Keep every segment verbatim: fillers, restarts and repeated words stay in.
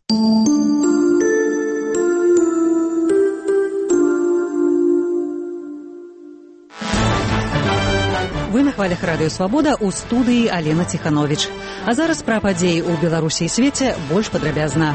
Вы на хвалях Радыё Свабода, у студыі Алена Ціхановіч. А зараз пра падзеі ў Беларусі і свеце больш падрабязна.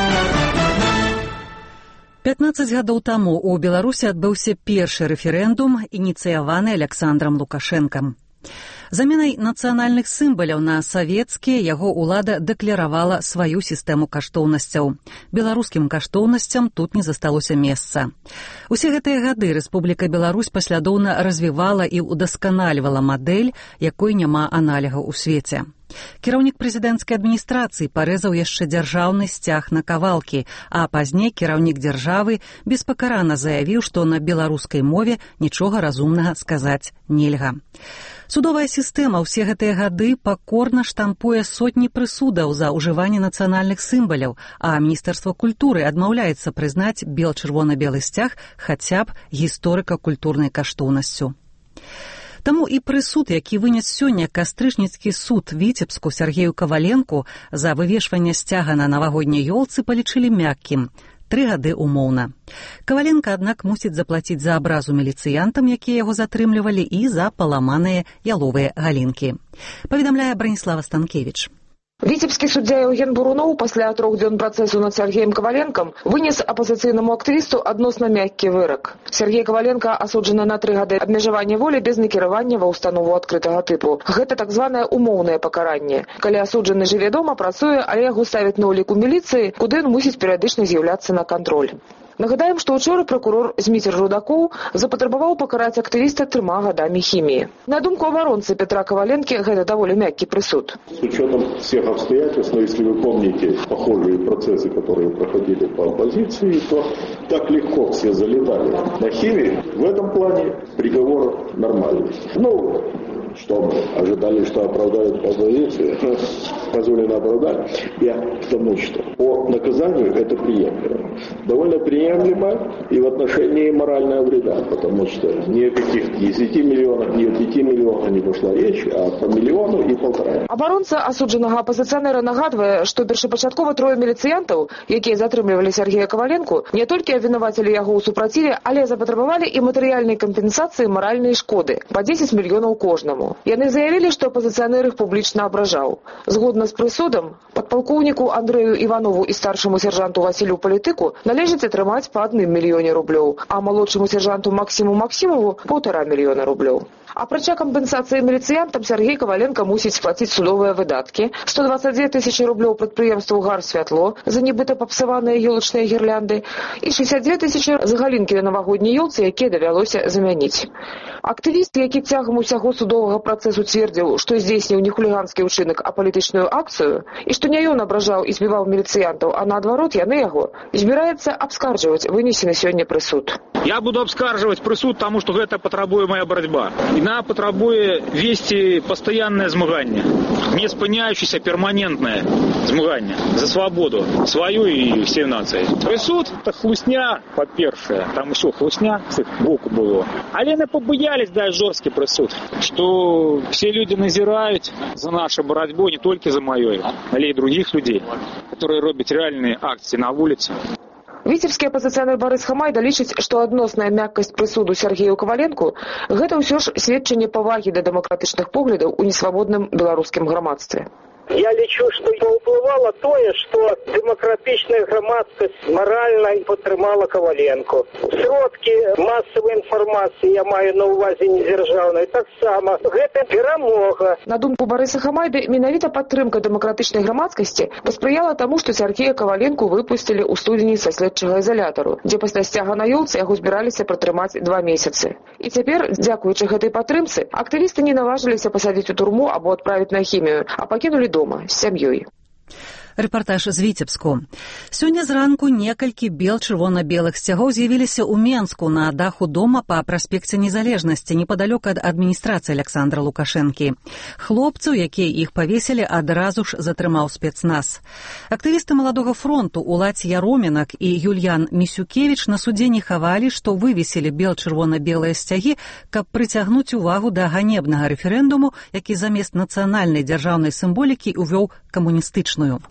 пятнаццаць гадоў таму ў Беларусі адбыўся першы рэферэндум, ініцыяваны Аляксандрам Лукашэнкам. Заменай нацыянальных сімваляў на савецкія яго ўлада дэкларавала сваю сістэму каштоўнасцяў. Беларускім каштоўнасцям тут не засталося месца. Усе гэтыя гады Рэспубліка Беларусь паслядоўна развівала і ўдасканальвала мадэль, якой няма аналігаў у свеце. Кіраўнік прэзідэнцкай адміністрацыі парэзаў яшчэ дзяржаўны сцяг на кавалкі, а пазней кіраўнік дзяржавы беспакарана заявіў, што на беларускай мове нічога разумнага сказаць нельга. Судовая сістэма ўсе гэтыя гады пакорна штампуе сотні прысудаў за ўжыванне нацыянальных сімваляў, а Міністэрства культуры адмаўляецца прызнаць бел-чырвона-белы сцяг хаця б гісторыка-культурнай каштоўнасцю. Таму і прысуд, які вынес сёння кастрычніцкі суд Віцебску Сергею Каваленку за вывешванне сцяга на навагодняй ёлцы палічылі мяккім. Тры гады умоўна. Каваленка, аднак, мусіць заплаціць за абразу міліцыянтам, якія яго затрымлівалі, і за паламаныя яловыя галінкі. Паведамляе Браніслава Станкевіч. Віцебскі суддзя Еўген Бурунов пасля трох дзён працэсу над Сергеем Каваленкам вынес апазіцыйнаму актывісту адносна мяккі вырак. Сергей Каваленка асуджаны на тры гады абмежавання волі без накіравання ва ўстанову адкрытага тыпу. Гэта так званае умоўнае пакаранне. Калі асуджаны жыве дома, працуе, але яго ставяць на ўлік у міліцыі, куды ён мусіць перыядычна з'яўляцца на кантроль. Нагадаем, што учора прокурор Зміцер Рудакоў запатрабаваў пакараць актывіста трыма гадамі хіміі. На думку абаронцы Петра Каваленкі, гэта даволі мяккі прысуд. С учетом всех обстоятельств, но если вы помните похожие процессы, которые проходили по оппозиции, то так легко все залетали на химию. В этом плане приговор нормальный. Ну, что мы ожидали, что оправдают оппозицию, позволено оправдать. Я к тому, что по наказанию это приемлемо. Довольно приемлемо и в отношении морального вреда, потому что ни о каких десяти миллионах, ни о пяти миллионах не пошла речь, а по миллиону и полтора. Абаронца асуджанага апозіцыянера нагадвае, што першапачаткова трое міліцыянтаў, якія затрымлівалі Сергея Каваленку, не толькі абвінавацілі яго ў супраціве, але запатрабавалі і матэрыяльнай кампенсацыі маральнай шкоды па дзесяць мільёнаў кожнаму. Яны заявілі, што апозіцыянер іх публічна абражаў. Згодна з прысудам, падпалкоўніку Андрэю Іванову і старшаму сержанту Васілю Палітыку належыць атрымаць па адным мільёне рублёў, а малодшаму сержанту Максіму Максімову паўтара мільёна рублёў. Апрача кампенсацыі міліцыянтам, Сергей Каваленка мусіць сплаціць судовыя выдаткі, сто дваццаць дзве тысячы рублёў прадпрыемству «Гар-Святло» за нібыта папсаваныя ёлачныя гірлянды і шэсцьдзесят дзве тысячы за галінкі на навагодняй ёлцы, якія давялося замяніць. Актывіст, які цягам усяго судовага працэсу цвердзіў, што здзейсніў не хуліганскі ўчынак, а палітычную акцыю, і што не ён абражаў і збіваў міліцыянтаў, а наадварот яны яго, збіраецца абскарджваць вынесены сёння прысуд. Я буду абскарджваць прысуд, таму што гэта патрабуе моя барацьба. Яна патрабуе весці пастаяннае змаганне, не спыняючыся перманентнае змаганне за свабоду сваю і ўсей нацыі. Прысуд — это хлусня, па-першае, там усё хлусня з іх боку было. Але не побоялись даць жорсткі прысуд, што все люди назіраюць за нашу барацьбу, не толькі за маёй, але і других людей, которые робяць рэальныя акцыі на вуліцы. Віцебскі апозіцыянер Барыс Хамайда лічыць, што адносная мяккасць прысуду Сергею Каваленку – гэта ўсё ж сведчанне павагі да дэмакратычных поглядаў у несвабодным беларускім грамадстве. Я лічу, што паўплывала тое, што дэмакратычная грамадскасць маральна падтрымала Каваленку. Сродкі масавай інфармацыі, я маю на ўвазе недзяржаўнай, таксама. Гэта перамога. На думку Барыса Хамайды, менавіта падтрымка дэмакратычнай грамадскасці паспрыяла таму, што Сергея Каваленку выпусцілі ў студзені са следчага ізалятару, дзе пасля сцяга на ёлцы яго збіраліся пратрымаць два месяцы. І цяпер, дзякуючы гэтай падтрымцы, актывісты не наважыліся пасадзіць у турму або адправіць на хімію, а пакінулі дома з сям'ёй. Рэпартаж з Віцебску. Сёння зранку некалькі бел-чырвона-белых сцягоў з'явіліся ў Менску на даху дома па праспекце Незалежнасці, непадалёк ад адміністрацыі Аляксандра Лукашэнкі. Хлопцаў, якія іх павесілі, адразу ж затрымаў спецназ. Актывісты Маладога фронту Уладзь Яромінак і Юльян Місюкевіч на судзе не хавалі, што вывесілі бел-чырвона-белыя сцягі, каб прыцягнуць увагу да ганебнага рэферэндуму, які замест нацыянальнай дзяржаўнай сімволікі ўвёў камуністычную.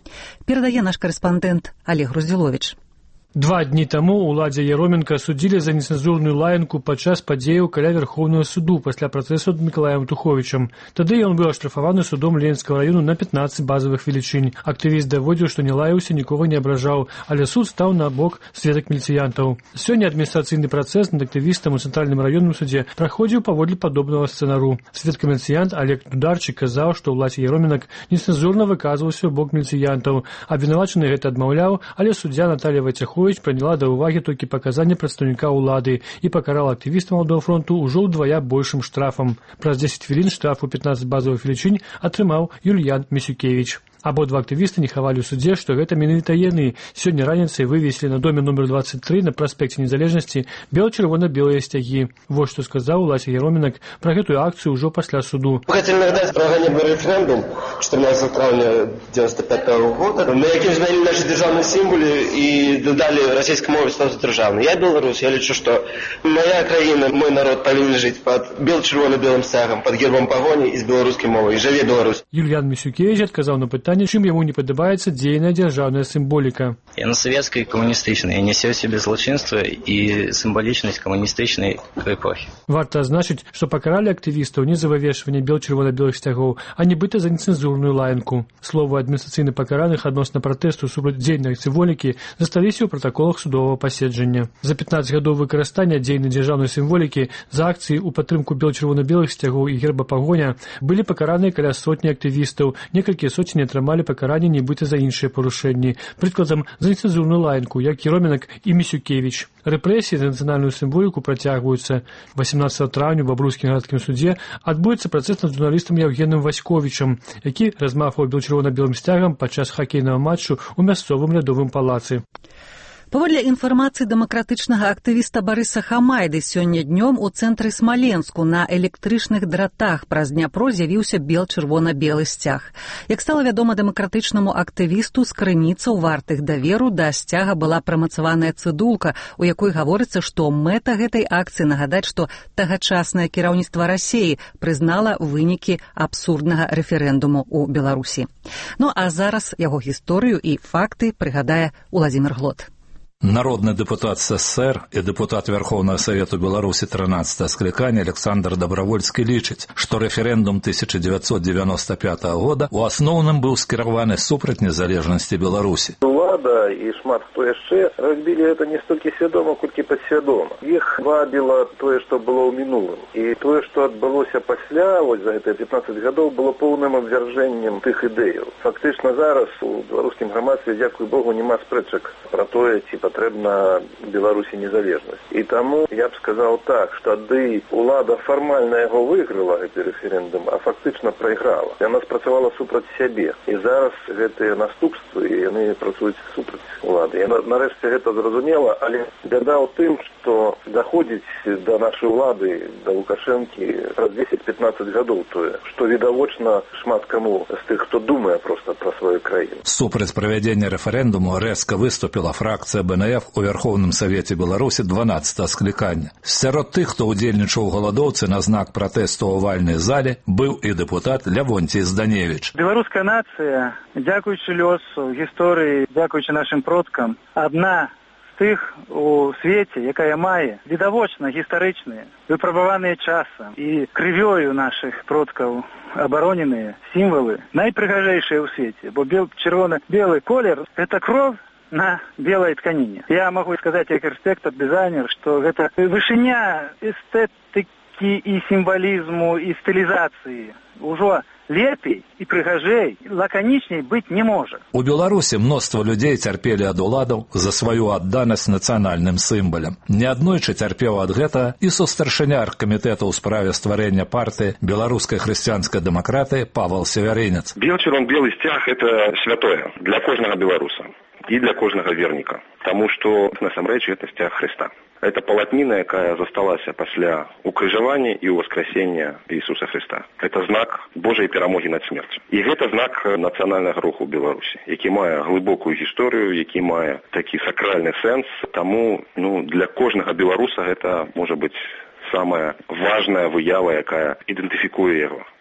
Перадае наш карэспандэнт Олег Груздзіловіч. Два дні таму уладзе Яроменка судзілі за нецэнзурную лаянку падчас падзеяў каля Верховнага суду пасля працэсу ад Мікалаем Туховічам. Тады ён быў аштрафаваны судом Ленінскага раёну на пятнаццаць базавых велічынь. Актывіст даводзіў, што не лаяўся, нікога не абражаў, але суд стаў на бок сведак міліцыянтаў. Сёння адміністрацыйны працэс над актывістам у цэнтральным раённым судзе праходзіў паводле падобнага сцэнару. Сведка-міліцыянт Олег Дударчык казаў, што ўладзе Яроменак нецэнзурна выказваўся ў бок міліцыянтаў. Абвінавачаны гэта адмаўляў, але суддзя Наталія Вайцяховіч прыняла да ўвагі толькі паказанні прадстаўніка ўлады і пакарала актывіста Маладога фронту ўжо ўдвая большым штрафам. Праз дзесяць хвілін штраф у пятнаццаць базавых велічынь атрымаў Юльян Місюкевіч. Абодва актывісты не хавалі ў судзе, што гэта менавіта яны сёння раніцай вывесілі на доме нумар двадцать три на праспекце Незалежнасці бел-чырвона-белыя сцягі. Вось што сказаў Улась Яроменак пра гэтую акцыю ўжо пасля суду. Хотели нагадать про ганебный референдум четырнадцатого травня девяносто пятого года, на якім змянілі наші дзяржаўныя сімволы і дадалі расійскай мове статус дзяржаўны. Я беларус, я лічу, што моя краіна, мой народ павінен жыць пад бел-чырвона-белым сцягам, пад гербам пагоні і з беларускай мовай. Жыве Беларусь. Юльян Місюкевіч адказаў на пытанне, чым яму не падабаецца дзейная дзяржаўная сімволіка. Яна савецкая і камуністычная, і нясе ў сябе злачынства і сімвалічнасць камуністычнай эпохі. Варта азначыць, што пакаралі актывістаў не за вывешванне бел-чырвона-белых сцягоў, а нібыта за нецэнзурную лаянку. Словы адміністрацыйна пакараных адносна пратэсту супраць дзейнай сімволікі засталіся ў пратаколах судовага паседжання. За пятнаццаць гадоў выкарыстання дзейнай дзяржаўнай сімволікі за акцыі ў падтрымку бел-чырвона-белых сцягоў і герба пагоня былі пакараныя каля сотні актывістаў, некалькі сотень атрымалі пакаранне нібыта за іншыя парушэнні, прыкладам за нецэнзурную лаянку, як Яроменак і Місюкевіч. Рэпрэсіі за нацыянальную сімволіку працягваюцца. восемнадцатого траўня ў Бабруйскім гарадскім судзе адбудзецца працэс над журналістам Яўгенам Васьковічам, які размахваў бел-чырвона-белым сцягам падчас хакейнага матчу ў мясцовым лядовым палацы. Паводле інфармацыі дэмакратычнага актывіста Барыса Хамайды, сёння днём у цэнтры Смаленску на электрычных дратах праз Дняпро з'явіўся бел-чырвона-белы сцяг. Як стала вядома дэмакратычнаму актывісту, з крыніцаў вартых даверу да сцяга была прымацаваная цыдулка, у якой гаворыцца, што мэта гэтай акцыі нагадаць, што тагачаснае кіраўніцтва Расіі прызнала вынікі абсурднага рэферэндуму ў Беларусі. Ну а зараз яго гісторыю і факты прыгадае Уладзімір Глот. Народны дэпутат СССР і дэпутат Верховнага Савету Беларусі трынаццатага склікання Александр Добравольскі лічыць, што рэферэндум тысяча девятьсот девяносто пятого года у асноўным быў скіраваны супраць незалежнасці Беларусі. Улада і шмат хто яшчэ рабілі гэта не столькі свядома, колькі падсвядома. Іх вабіла тое, што было ў мінулым. І тое, што адбылося пасля, вось за гэтыя пятнаццаць гадоў, было поўным абвяржэннем тых ідэяў. Фактычна зараз у беларускім грамадстве, дзякуй Богу, няма спрэчак пра тое, ці патрэбна Беларусі незалежнасць. І таму я б сказаў так, што ады улада фармальна яго выйграла, гэты рэферэндум, а фактычна прайграла. Яна спрацавала супраць сябе. І зараз гэтыя наступствы, яны працуюць супраць улады. Я нарэшце гэта зразумела, але бяда ў тым, што заходзіць да нашай улады, да Лукашэнкі праз дзесяць-пятнаццаць гадоў тое, што відавочна шмат каму з тых, хто думае проста пра сваю краіну. Супраць правядзення рэферэндуму рэзка выступіла фракцыя Бэ Эн Эф у Верховным Савеце Беларусі дванаццатага склікання. Сярод тых, хто ўдзельнічаў у галадоўцы на знак пратэсту ў авальнай зале, быў і дэпутат Лявонцій Зданевіч. Беларуская нацыя, дзякуючы лёсу, гісторыі, дзякуючы нашым продкам, адна з тых у свеце, якая мае відавочна гістарычныя, выпрабаваныя часам і крывёю нашых продкаў абароненыя сімвалы, найпрыгажэйшыя ў свеце, бо бел-чырвона-белы колер – гэта кроў на белой тканине. Я могу сказать, как архитектор, дизайнер, что это вышыня эстетики и символизму и стилизации уже лепей и прыгажэй, лаканічней быць не можа. У Беларусі мноства людзей цярпелі ад уладаў за сваю адданасць нацыянальным сімвалям. Неаднойчы цярпеў ад гэта і сустаршыня аргкамітэта ў справе стварэння партыі беларускай хрысціянскай дэмакраты Павел Севярынец. Бел-чырвона-белы сцяг – это святое для кожнага беларуса і для кожнага верніка, таму што насамрэч гэта сцяг Хрыста. Это палатніна, якая засталася пасля укрыжавання і ўваскрасення Ісуса Хрыста. Это знак Божай перамогі над смерцю. І гэта знак нацыянальнага руху Беларусі, які мае глыбокую гісторыю, які мае такі сакральны сэнс. Таму ну, для кожнага беларуса гэта можа быць самая важная выява, якая ідэнтыфікуе яго.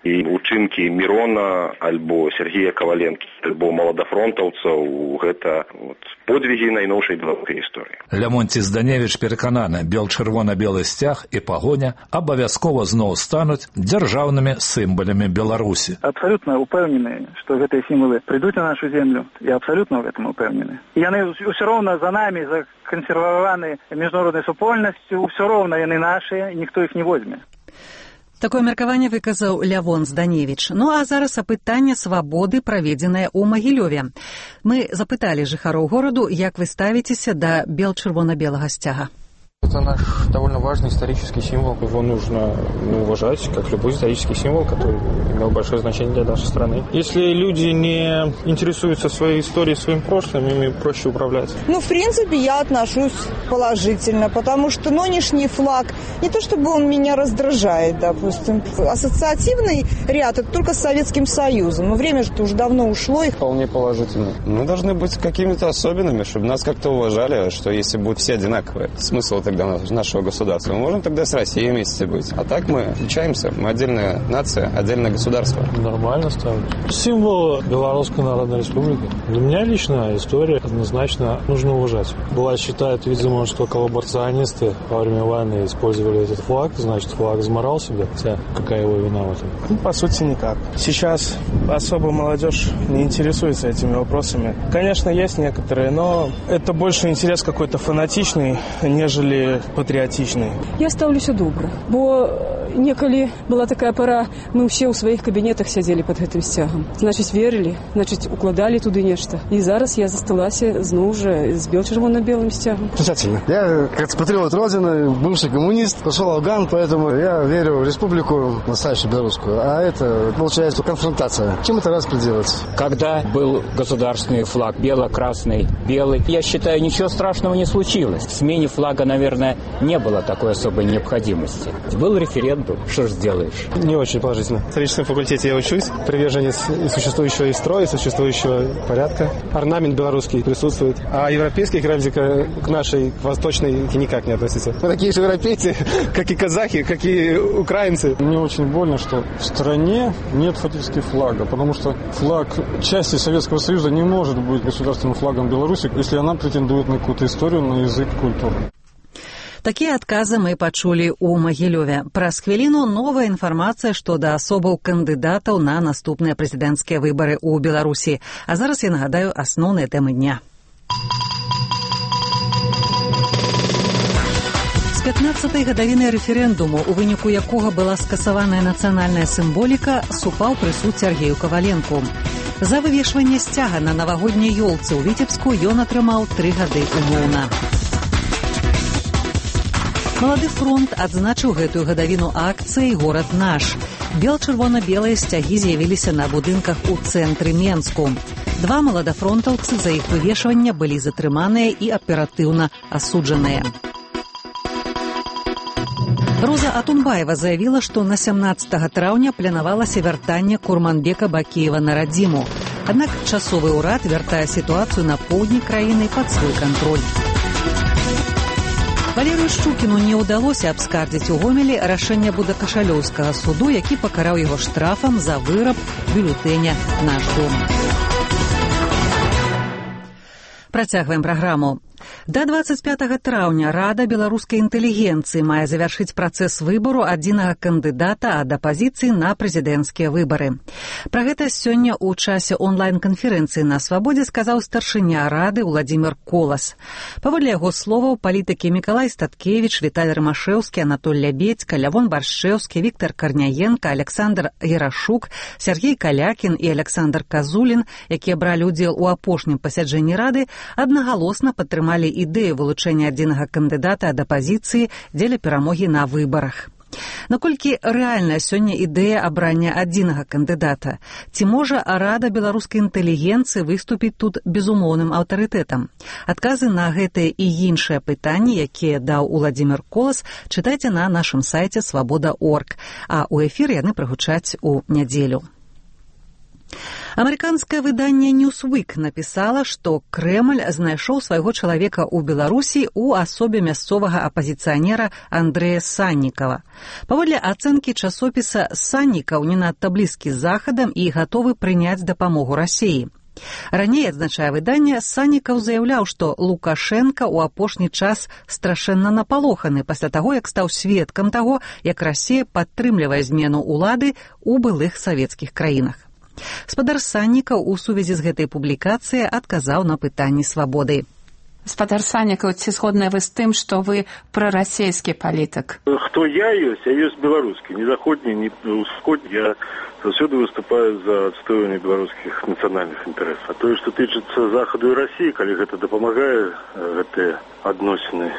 І учынкі Мірона альбо Сергея Каваленкі, альбо маладафронтаўцаў гэта вот, подвиги найноўшай беларускай гісторыі. Лямонці Зданевіч перакананы, бел-чырвона-белы сцяг і пагоня абавязкова зноў стануць дзяржаўнымі сімвалямі Беларусі. Абсолютно упэўнены, што гэтыя сімвалы прыйдуць на нашу землю. Я абсолютно в этом упэўнены. Яны ўсё роўна за намі, закансерваваны міжнароднай супольнасцю, ўсё роўна яны нашыя, ніхто іх не возьме. Такое меркаванне выказаў Лявон Зданевіч. Ну а зараз апытанне свабоды, праведзенае ў Магілёве. Мы запыталі жыхароў гораду, як вы ставіцеся да бел-чырвона-белага сцяга. Это наш довольно важный исторический символ. Его нужно ну, уважать, как любой исторический символ, который имел большое значение для нашей страны. Если люди не интересуются своей историей, своим прошлым, ими проще управлять. Ну, в принципе, я отношусь положительно, потому что нынешний флаг, не то чтобы он меня раздражает, допустим. Ассоциативный ряд, это только с Советским Союзом. Но время же уже давно ушло. Вполне положительно. Мы должны быть какими-то особенными, чтобы нас как-то уважали, что если будут все одинаковые. Смысл тогда нашего государства. Мы можем тогда с Россией вместе быть. А так мы отличаемся. Мы отдельная нация, отдельное государство. Нормально ставить. Символ Белорусской Народной Республики. Для меня лично история однозначно нужно уважать. Бывает считают, видимо, что коллаборационисты во время войны использовали этот флаг, значит, флаг заморал себе. Хотя какая его вина в этом? Ну, по сути, никак. Сейчас особо молодежь не интересуется этими вопросами. Конечно, есть некоторые, но это больше интерес какой-то фанатичный, нежели патріотичний. Я ставлюся добра, бо некалі была такая пора, мы ўсе ў сваіх кабінетах сядзелі пад гэтым сцягам. Значыць, верылі, значыць, укладалі туды нешта. І зараз я засталася зноў жа з бел-чырвона-белым сцягом. Замечательно. Я, как патриот Родины, бывший коммунист, пошел Афган, поэтому я верю в республику настоящую белорусскую. А это, получается, конфронтация. Чем это распределывается? Когда был государственный флаг бело-красный, белый, я считаю, ничего страшного не случилось. В смене флага, наверное, не было такой особой необходимости. Был референдум, что ж сделаешь? Не очень положительно. В историческом факультете я учусь, приверженец и существующего и строя, и существующего порядка. Орнамент белорусский присутствует. А европейский графика к нашей, к восточной, никак не относится. Мы такие же европейцы, как и казахи, как и украинцы. Мне очень больно, что в стране нет фактически флага, потому что флаг части Советского Союза не может быть государственным флагом Беларуси, если она претендует на какую-то историю, на язык, культуру. Такія адказы мы пачулі ў Магілёве. Праз хвіліну новая інфармацыя, што да асобаў кандыдатаў на наступныя прэзідэнцкія выбары ў Беларусі. А зараз я нагадаю асноўныя тэмы дня. З пятнаццатай гадавіны рэферэндуму, у выніку якога была скасаваная нацыянальная сімволіка, супаў прысуд Сергею Каваленку. За вывешванне сцяга на навагодняй ёлцы ў Віцебску ён атрымаў тры гады умоўна. Малады фронт адзначыў гэтую гадавіну акцыі «Горад наш». Бел-чырвона-белыя сцягі з'явіліся на будынках у цэнтры Менску. Два маладафронтаўцы за іх вывешванне былі затрыманыя і аператыўна асуджаныя. Роза Атунбаева заявіла, што на сямнаццатага траўня планавалася вяртанне Курманбека Бакіева на радзіму. Аднак часовы ўрад вяртае сітуацыю на поўдні краіны пад свой кантроль. Валерыю Шчукіну не ўдалося абскардзіць у Гомелі рашэнне Будакашалёўскага суду, які пакараў яго штрафам за выраб бюлетэня «Наш дом». Працягваем праграму. Да дваццаць пятага траўня Рада беларускай інтэлігенцыі мае завяршыць працэс выбару адзінага кандыдата ад апазіцыі на прэзідэнцкія выбары. Пра гэта сёння ў часе онлайн-канферэнцыі на Свабодзе сказаў старшыня Рады Владзімир Колас. Паводле яго словаў, палітыкі Мікалай Статкевіч, Віталій Рымашэўскі, Анатоль Лябедзька, Лявон Баршчэўскі, Віктар Карняенка, Александр Ярашук, Сергей Калякін і Александр Казулін, якія бралі ўдзел у апошнім пасяджэнні Рады, аднагалосна падтрымалі ідэю вылучэння адзінага кандыдата ад апазіцыі дзеля перамогі на выбарах. Наколькі рэальная сёння ідэя абрання адзінага кандыдата? Ці можа Рада беларускай інтэлігенцыі выступіць тут безумоўным аўтарытэтам? Адказы на гэтыя і іншыя пытанні, якія даў Владзімир Колас, чытайце на нашым сайце свабода точка орг, а ў эфір яны прагучаць у нядзелю. Амерыканскае выданне «Ньюсвік» напісала, што Крэмль знайшоў свайго чалавека ў Беларусі ў асобе мясцовага апазіцыянера Андрэя Саннікава. Паводле ацэнкі часопіса, Саннікаў не надта блізкі з Захадам і гатовы прыняць дапамогу Расіі. Раней, адзначае выданне, Саннікаў заяўляў, што Лукашенка ў апошні час страшэнна напалоханы пасля таго, як стаў сведкам таго, як Расія падтрымлівае змену ўлады ў былых савецкіх краінах. Спадар Саннікаў у сувязі з гэтай публікацыяй адказаў на пытанні свабоды. Спадар Саннікаў, ці згодныя вы з тым, што вы прарасійскі палітык? Хто я ёсць? Я ёсць беларускі. Ні заходні, ні ўсходні. Я заўсёды выступаю за адстойванне беларускіх нацыянальных інтарэсаў. А тое, што тычыцца Захаду і Расіі, калі гэта дапамагае гэтыя адносіны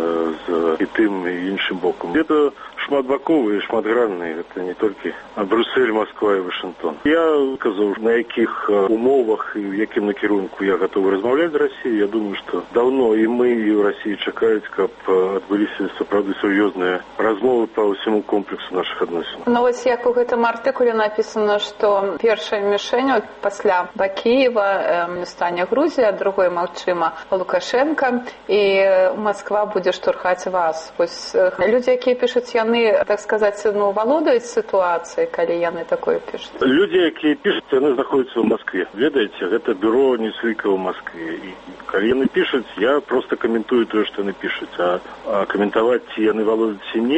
з і тым і іншым бокам. Гэта шматбаковыя і шматгранныя. Гэта не толькі Брюссель, Москва і Вашынгтон. Я казаў, на якіх умовах і в якім накірунку я гатовы размаўляць з Расіяй. Я думаю, што давно і мы, і ў Расіі чакаюць, каб адбыліся сапраўды сур'ёзныя размовы па ўсяму комплексу нашых адносін. Ну вось як у гэтым артыкуле напісана, што першая мішэнь пасля Бакіева э, стане Грузія, другой, магчыма, Лукашенка, і Москва будзе штурхаць вас. Вось э, людзі, якія пішуць, яны, так сказаць, ну, валодаюць сітуацыяй, калі яны такое пішуць? Людзі, якія пішуць, яны знаходзяцца ў Маскве. Ведаеце, гэта бюро Ньюсвіка ў Маскве. І калі яны пішуць, я проста каментую тое, што яны пішуць. А, а каментаваць, ці яны валодаюць, ці не,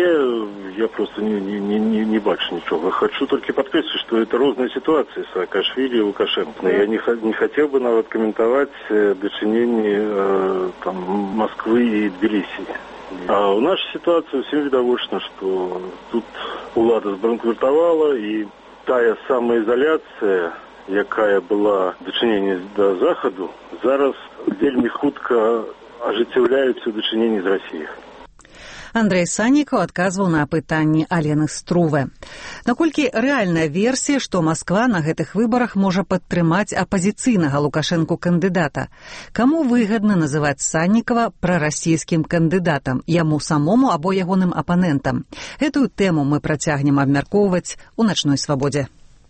я проста не, не, не, не бачу нічога. Хочу толькі падкрэсліць, што это розныя сітуацыі Саакашвілі і Лукашенко. Я не, не хацеў бы нават каментаваць дачыненні э, там Москвы і Тбілісі. А ў нашай сітуацыі ўсім відавочна, што тут улада збанкрутавала, і тая самаізаляцыя, якая была дачыненне да Захаду, зараз вельмі хутка ажыццяўляецца ў дачыненні з Расіяй. Андрэй Саннікаў адказваў на пытанні Алены Струве. Наколькі рэальная версія, што Масква на гэтых выбарах можа падтрымаць апазіцыйнага Лукашэнку кандыдата? Каму выгадна называць Саннікава прарасійскім кандыдатам, яму самому або ягоным апанентам? Гэтую тэму мы працягнем абмяркоўваць у начной свабодзе.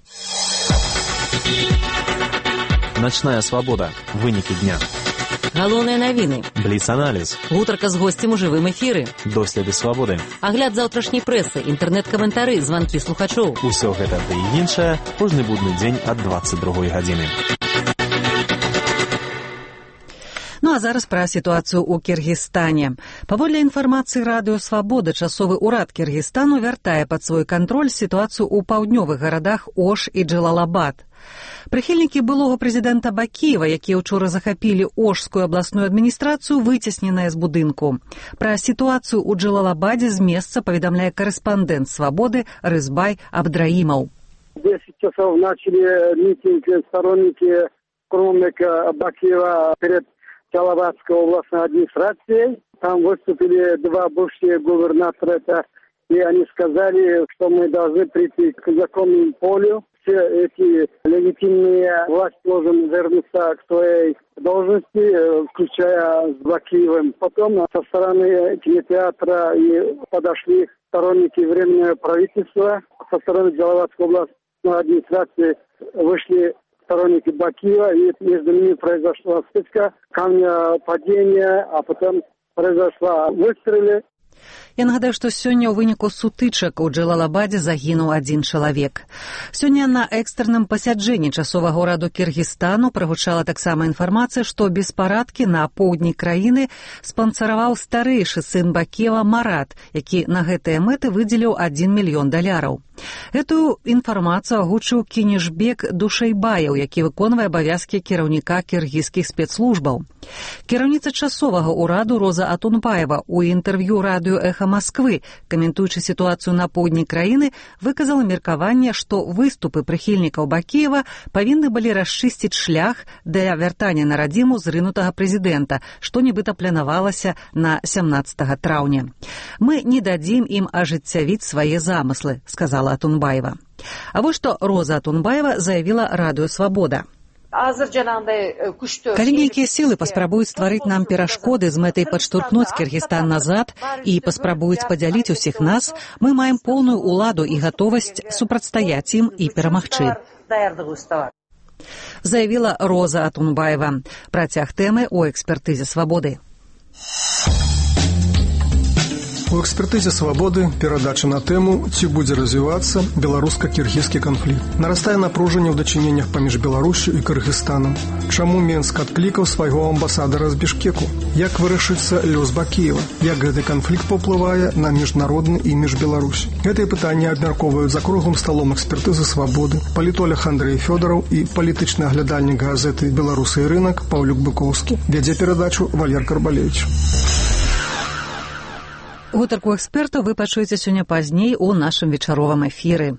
Начная свабода. Вынікі дня. Галоўныя навіны. Бліц-аналіз. Гутарка з госцем у жывым эфіры. Доследы свабоды. Агляд заўтрашняй прэсы, інтэрнэт-каментары, званкі слухачоў. Усё гэта ды і іншае кожны будны дзень ад дваццаць другой гадзіны. Ну а зараз пра сітуацыю ў Кіргізстане. Паводле інфармацыі Радыё Свабода, часовы ўрад Кіргізстану вяртае пад свой кантроль сітуацыю ў паўднёвых гарадах Ош і Джалалабад. Прыхільнікі былога прэзідэнта Бакіева, якія ўчора захапілі Ошскую абласную адміністрацыю, выцесненыя з будынку. Пра сітуацыю ў Джалалабадзе з месца паведамляе корэспандэнт Свабоды Рызбай Абдраімаў. десять часов начали митинг сторонники Курманбека Бакиева перед Джалалабадской областной администрацией. Там выступили два бывшие губернатора, и они сказали, что мы должны прийти к законному полю. Все эти легитимные власти должны вернуться к своей должности, включая с Бакиевым. Потом со стороны кинотеатра и подошли сторонники Временного правительства. Со стороны Джалалабадской областной администрации вышли сторонники Бакиева, и между ними произошла стычка, камнепадение, а потом произошла выстрелы. Я нагадаю, што сёння ў выніку сутычак у Джалалабадзе загінуў адзін чалавек. Сёння на экстрэрным пасяджэнні часовага ўраду Кіргізстану прагучала таксама інфармацыя, што беспарадкі на поўдні краіны спансараваў старэйшы сын Бакіева Марат, які на гэтыя мэты выдзеліў адзін мільён даляраў. Гэтую інфармацыю агучыў Кенішбек Душайбаев, які выконвае абавязкі кіраўніка кіргізскіх спецслужбаў. Кіраўніца часовага ўраду Роза Атунбаева ў інтэрв'ю радыё «Эхо Москвы», каментуючы сітуацыю на поўдні краіны, выказала меркаванне, што выступы прыхільнікаў Бакіева павінны былі расчысціць шлях для вяртання на радзіму зрынутага прэзідэнта, што нібыта планавалася на сямнаццатага траўня. «Мы не дадзім ім ажыццявіць свае замыслы», сказала Атунбаева. А вось што Роза Атунбаева заявіла радыё «Свабода». Калі нейкія сілы паспрабуюць стварыць нам перашкоды з мэтай падштурхнуць Кіргізстан назад і паспрабуюць падзяліць усіх нас, мы маем поўную ўладу і гатовасць супрацьстаяць ім і перамагчы. заявіла Роза Атунбаева. Працяг тэмы ў экспертызе «Свабоды». У экспертызе «Свабоды» перадача на тэму «Ці будзе развівацца беларуска-кіргізскі канфлікт». Нарастае напружанне ў дачыненнях паміж Беларусю і Кыргызстанам. Чаму Менск адклікаў свайго амбасадара з Бішкеку? Як вырашыцца лёс Бакіева? Як гэты канфлікт паўплывае на міжнародны імідж Беларусі? Гэтыя пытанні абмяркоўваюць за круглым сталом экспертызы «Свабоды» палітолог Андрэй Фёдараў і палітычны аглядальнік газеты «Беларусы і рынак» Паўлюк Быкоўскі. Вядзе перадачу Валер Карбалевіч. Гутарку экспертаў вы пачуеце сёння пазней у нашым вечаровым эфіры.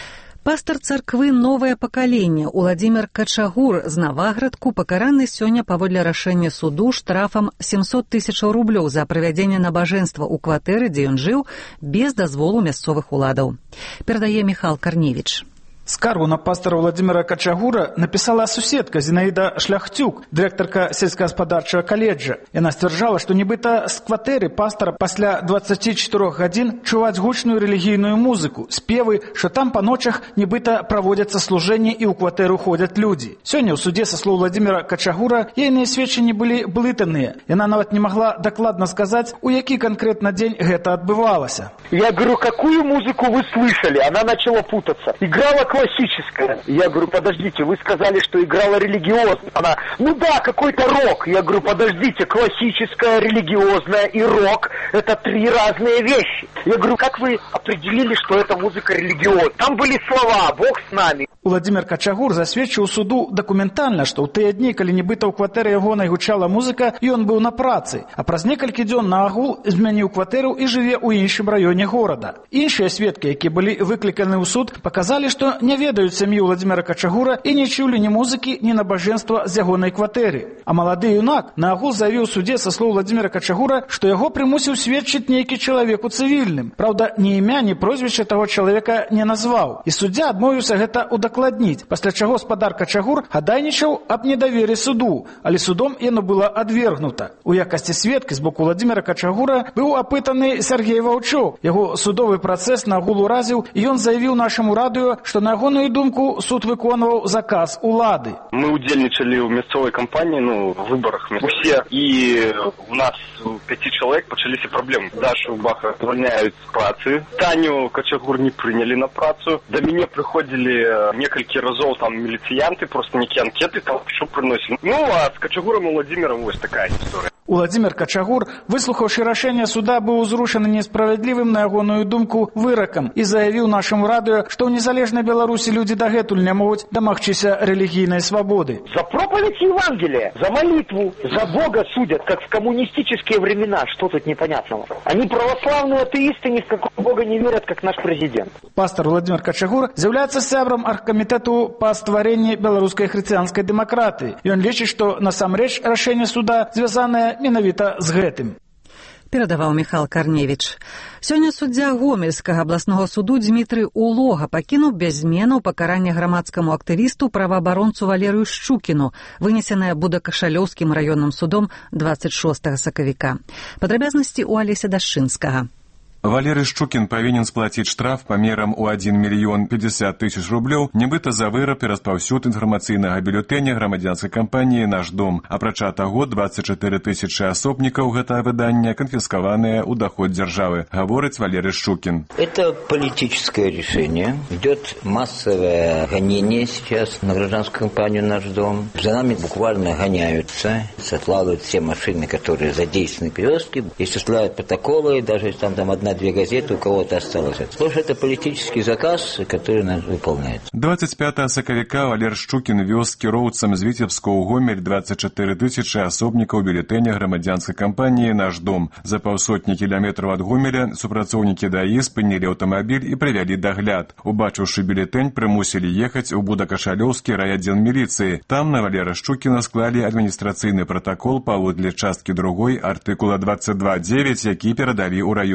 Пастар царквы «Новае пакаленне» Уладзімір Качагур з Наваградку пакараны сёння паводле рашэння суду штрафам сямсот тысячаў рублёў за правядзенне набажэнства ў кватэры, дзе ён жыў, без дазволу мясцовых уладаў. Перадае Міхал Карневіч. Скаргу на пастора Владимира Качагура написала суседка Зинаида Шляхтюк, директорка сельскохозяйственного колледжа. Яна сцвярджала, што нібыта з кватэры пастора пасля дваццаці чатырох гадзін чуваць гучную рэлігійную музыку, спевы, што там па ночах нібыта праводзяцца служэнні і ў кватэру ходзяць людзі. Сёння ў суде, са слоў Владимира Качагура, ейныя сведчанні былі блытаныя. Яна нават не могла дакладна сказаць, у які конкретно дзень гэта адбывалася. Я говорю, какую музыку вы слышали? Она начала путаться. Играла классическая. Я говорю, подождите, вы сказали, что играла религиозная. Она, ну да, какой-то рок. Я говорю, подождите, классическая, религиозная и рок – это три разные вещи. Я говорю, как вы определили, что это музыка религиозная? Там были слова «Бог с нами». Владимир Качагур засведчыў суду дакументальна, што ў тыя дні, калі нібыта ў кватэры яго найгучала музыка, ён быў на працы, а праз некалькі дзён на агул змяніў кватэру і жыве ў іншым раёне горада. Іншыя сведкі, якія былі выкліканы ў суд, паказалі, што не ведаюць сям'і Владимира Качагура і не чулі ні музыкі, ні набажэнства з ягонай кватэры. А малады юнак на агул заявіў у судзе, са слоў Владимира Качагура, што яго прымусіў сведчыць нейкі чалавек у цывільным. Праўда, ні імя, ні прозвішча таго чалавека не назваў. І суддзя адмовіўся гэта удакладніць, пасля чаго спадар Качагур хадайнічаў аб недаверы суду, але судом яно было адвергнута. У якасці сведкі з боку Владимира Качагура быў апытаны Сергей Ваўчок. Яго судовы працэс на агул уразіў, і ён заявіў нашаму радыё, што на ягоную думку суд выконваў заказ улады. Мы удзельнічалі ў мясцовай кампаніі, ну, в выборах усе, і у нас пяти чалавек пачаліся праблемы. Дашу Баха звальняюць з працы, Таню Качагур не прынялі на працу, да мяне прыходзілі некалькі разоў там міліцыянты, просто нейкія анкеты там що прыносілі. Ну, а з Качагурам і Владимиром вось такая гісторыя. Уладзімір Качагур, выслухаўшы рашэнне суда, быў узрушаны несправядлівым, на ягоную думку, выракам і заявіў нашаму радыё, што ў незалежнай Беларусі людзі дагэтуль не могуць дамагчыся рэлігійнай свабоды. За проповедь Евангелия, за молитву, за Бога судят, как в коммунистические времена. Что тут непонятного? Они православные атеисты, ни в какого Бога не верят, как наш президент. Пастор Владимир Качагур з'яўляецца сябрам аргкамітэту па стварэнні беларускай хрысціянскай дэмакратыі. Ён лічыць, што насамрэч рашэнне суда звязанае менавіта з гэтым. Перадаваў Міхал Карневіч. Сёння суддзя Гомельскага абласнога суду Дмітрый Улога пакінуў без зменаў пакаранне грамадскаму актывісту праваабаронцу Валерыю Шчукіну, вынесенае Будакашалёўскім раённым судом дваццаць шостага сакавіка. Падрабязнасці ў Алеся Дашчынскага. Валерий Шчукін павінен сплаціць штраф памерам у адзін мільён пятьдесят тысяч рублёў, нібыта за выраб і распаўсюд інфармацыйнага бюлетэня грамадзянскай кампаніі «Наш дом». Апрача таго, двадцать четыре тысячи асобнікаў гэтага выдання канфіскаваныя ў даход дзяржавы, гаворыць Валерий Шчукін. Это политическое решение. Идет массовое гонение сейчас на гражданскую компанию «Наш дом». За нами буквально гоняются, сославливают все машины, которые задействованы в перевозке, и составляют протоколы, даже если там, там одна две газеты у кого-то осталось. Потому что это политический заказ, который нас выполняет. двадцать пятого сакавіка Валер Шчукін вёз кіроўцам з Віцебска ў Гомель двадцать четыре тысячи асобнікаў бюлетэня грамадзянскай кампаніі «Наш дом». За паўсотні кіламетраў ад Гомеля супрацоўнікі ДАІ спынілі аўтамабіль і правялі дагляд. Убачыўшы бюлетэнь, прымусілі ехаць у Будакашалёўскі райаддзел міліцыі. Там на Валера Шчукіна склалі адміністрацыйны пратакол паводле часткі другой артыкула двадцать два девять, які перадалі ў раённы суд.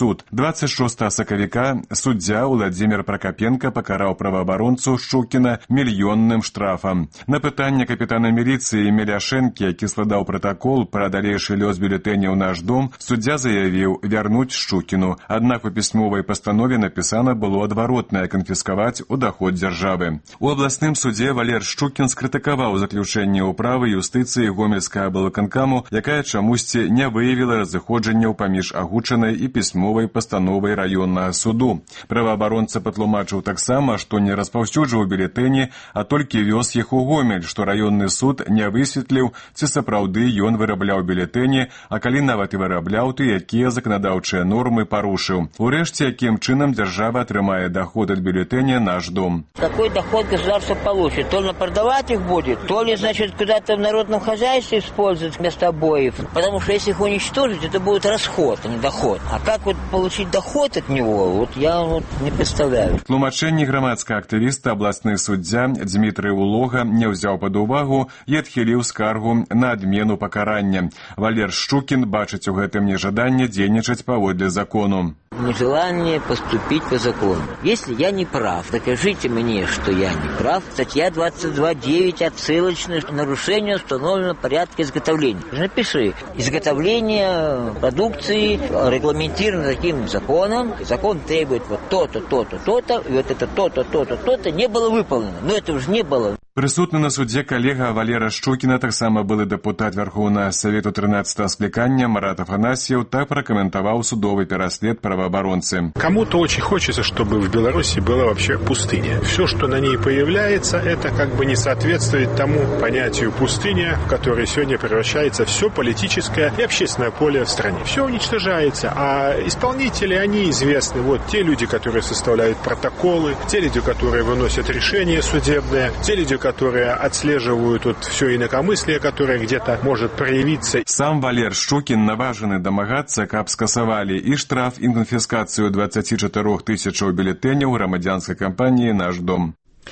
суд. двадцать шостага сакавіка суддзя Владзімір Пракапенка пакараў праваабаронцу Шчукіна мільённым штрафам. На пытанне капітана міліцыі Меляшэнкі, які складаў пратакол пра далейшы лёс бюлетэняў «Наш дом», суддзя заявіў вярнуць Шчукіну. Аднак у пісьмовай пастанове напісана было адваротнае — канфіскаваць у даход дзяржавы. У абласным судзе Валер Шчукін скрытыкаваў заключэнне ўправы юстыцыі Гомельскага аблвыканкаму, якая чамусьці не выявіла разыходжанняў паміж агучанай і пісьмовай пастановай раённага суду. Праваабаронца патлумачыў таксама, што не распаўсюджваў бюлетэні, а толькі вёз іх у Гомель, што раённы суд не высветліў, ці сапраўды ён вырабляў бюлетэні, а калі нават і вырабляў, то якія заканадаўчыя нормы парушыў. Урэшце, якім чынам дзяржава атрымае доход от бюллетеня «Наш дом». Какой доход государство получит? То ли продавать их будет, то ли, значит, куда-то в народном хозяйстве использовать вместо обоев. Потому что если их уничтожить, это будет расход, а не доход. А как вот получить доход от него, вот я вот не представляю. Тлумачэнне грамадскага актывіста абласны суддзя Дмітрый Улога не ўзяў пад увагу і адхіліў скаргу на адмену пакарання. Валер Шчукін бачыць у гэтым нежаданне дзейнічаць паводле закону. Нежелание поступить по закону. Если я не прав, докажите мне, что я не прав. Статья двадцать два девять отсылочная. Нарушение установленного порядка изготовления. Напиши. Изготовление продукции регламентировано таким законом. Закон требует вот то-то, то-то, то-то. И вот это то-то, то-то, то-то не было выполнено. Но это уже не было. Прысутны на судзе калега Валера Шчукіна, таксама былы дэпутат Вярхоўнага Савету тринадцатого скликания Марат Афанасьев, так прокомментовал судовый переслед правооборонцы. Кому-то очень хочется, чтобы в Беларуси была вообще пустыня. Все, что на ней появляется, это как бы не соответствует тому понятию пустыня, в которое сегодня превращается все политическое и общественное поле в стране. Все уничтожается, а исполнители, они известны. Вот те люди, которые составляют протоколы, те люди, которые выносят решения судебные, те люди, которые отслеживают вот все инакомыслие, которое где-то может проявиться. Сам Валер Шчукін наважаны дамагацца, каб скасавалі і штраф, і канфіскацыю двадцати чатырох тысячаў бюлетэняў грамадзянскай кампаніі «Наш дом».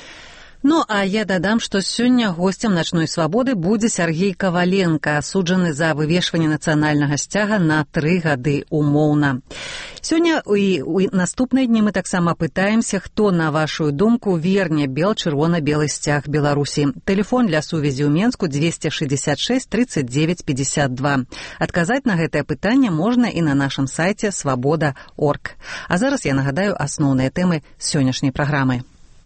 Ну, а я дадам, што сёння госцем «Начной свабоды» будзе Сергей Каваленко, асуджаны за вывешванне нацыянальнага сцяга на тры гады умоўна. Сёння і ў наступныя дні мы таксама пытаемся, хто, на вашу думку, верне бел-чырвона-белы сцяг Беларусі. Тэлефон для сувязі ў Менску двести шестьдесят шесть тридцать девять пятьдесят два. Адказаць на гэтае пытанне можна і на нашым сайце свабода точка орг. А зараз я нагадаю асноўныя тэмы сённяшняй праграмы.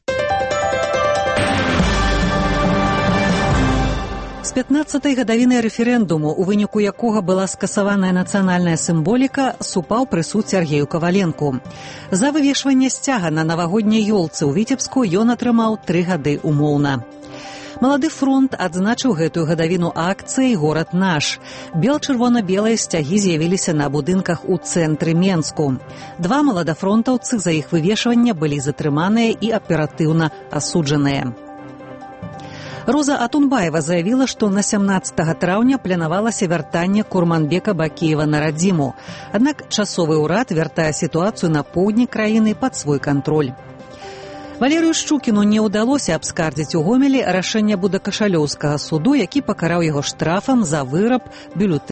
З пятнаццатай гадавіны рэферэндуму, у выніку якога была скасаваная нацыянальная сімволіка, супаў прысуд Сергею Каваленку. За вывешванне сцяга на навагодняй ёлцы ў Віцебску ён атрымаў тры гады умоўна. Малады фронт адзначыў гэтую гадавіну акцыі «Горад наш». Бел-чырвона-белыя сцягі з'явіліся на будынках у цэнтры Менску. Два маладафронтаўцы за іх вывешванне былі затрыманыя і аператыўна асуджаныя. Роза Атунбаева заявіла, што на сямнаццатага траўня планавалася вяртанне Курманбека Бакіева на радзіму. Аднак часовы ўрад вяртае сітуацыю на поўдні краіны пад свой кантроль. Валерыю Шчукіну не ўдалося абскардзіць у Гомелі рашэнне Будакашалёўскага суду, які пакараў яго штрафам за выраб бюлетэня